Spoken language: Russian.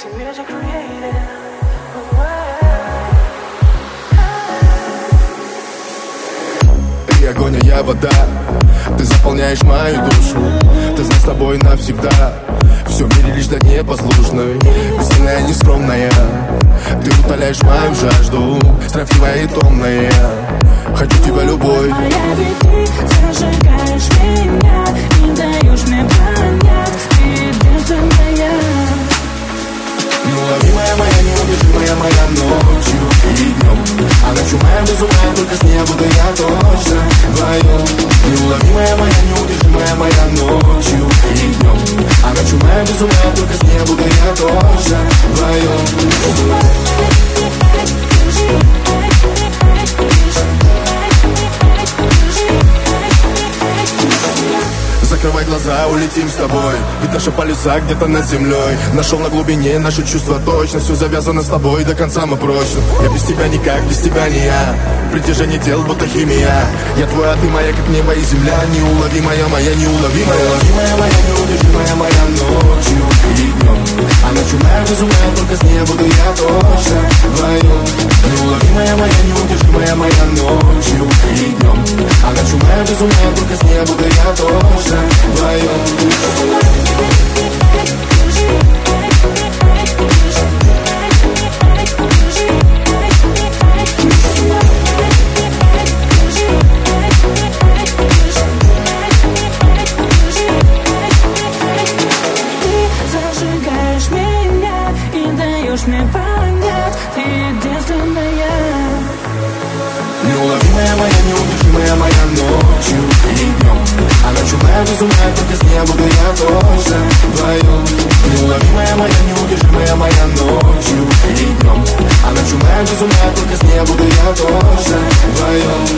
Ты огонь, а я вода. Ты заполняешь мою душу. Ты знаешь, с тобой навсегда. Все в мире лишь для непослушной, бессильная, нескромная. Ты утоляешь мою жажду, строптивая и томная. Хочу тебя любой. Моя ведь ты зажигаешь меня, не даешь мне понять, ты единственная. Неуловимая моя, неудержимая моя ночью и днем. А ночью моя безумная, только с ней буду я точно вдвоем. Неуловимая моя, неудержимая моя ночью и днем. А ночью моя безумная, только с ней буду я точно вдвоем. Закрывай глаза, улетим с тобой. Ведь наши полюса где-то над землей. Нашел на глубине наши чувства точно. Все завязано с тобой, до конца мы прочно. Я без тебя никак, без тебя не я. Притяжение тел, будто химия. Я твой, а ты моя, как небо и земля. Неуловимая моя, неуловимая. Неуловимая моя, неудержимая моя ночью и днем. А ночью моя безумная, только с ней буду я точно вдвоем. Неуловимая моя, неудержимая моя ночью и днем. А ночью моя безумная, только с ней буду я точно вдвоем. Мне понять, ты единственная. Неуловимая моя, неудержимая моя ночью и днем. А ночью моя безумная, только с ней буду я точно вдвоем. Неуловимая моя, неудержимая моя ночью и днем. А ночью моя безумная, только с ней буду я точно вдвоем.